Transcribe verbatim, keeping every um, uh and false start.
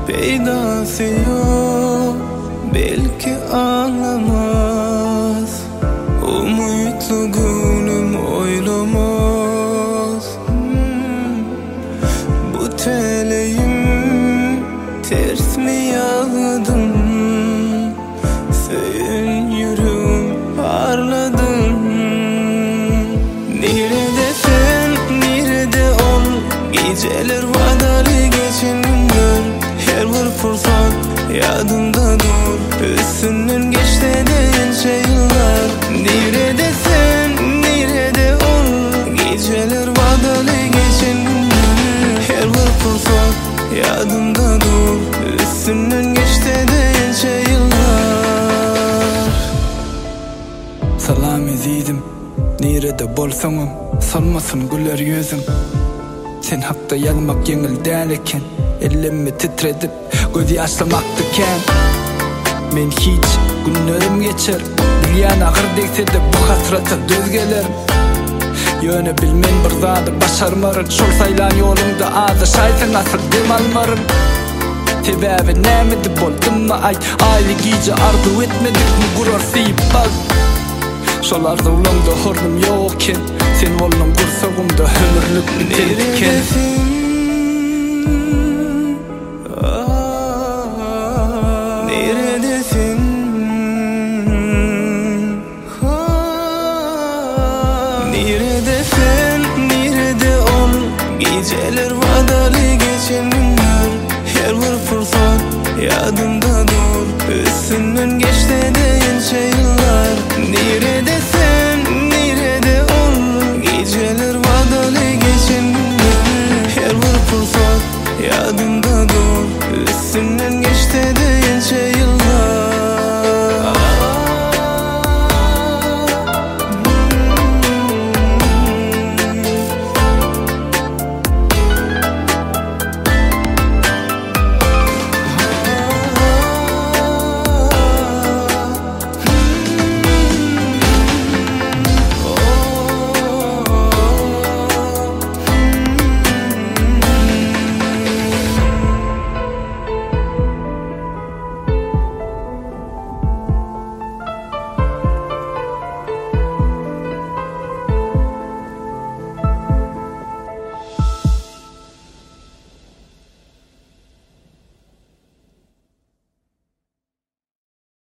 Peydası yok, belki ağlamaz. Umutlu günüm oylamaz. hmm. Bu teleğim ters mi yağdım? Senin yüreğim parladın. Neredesin, nerede ol? Geceler vadalı geçen günler. Her bir fırsat yadımda dur. Üstünden geçti deyince yıllar. Neredesin, nerede ol? Geceler vadalı geçen günler. Her bir fırsat yadımda dur. Üstünden geçti deyince yıllar. Salam ezidim, nerede bolsaňam salmasın güler yüzüm. Sen hakda yazmak yeňil däl eken, ellerimi titredip göz ýaşlamakdyken. Men hiç günlerim geçer, bilýän agyr degse de bu hasrata döz gelerim. Ýöne bilmen bir zady başarmaryn, şol saýlan ýolumda aza şaýsan asyr demalmaryn. Sebäbi nämedi boldummy aý, aýly giýje arzu etmedikmi gurar syýyp baz. Şol arzuwlarymda hurnum ýokken, sen boldun gursagymda ömürlük biterken. Neredesin? Neredesin, nerede ol? Geceler vadalı geçen günler. Her bir fırsat yadımda dur. Üstünden geçti deyince yıllar. Neredesin, nerede ol? Geceler vadalı geçen günler. Her bir fırsat yadımda dur.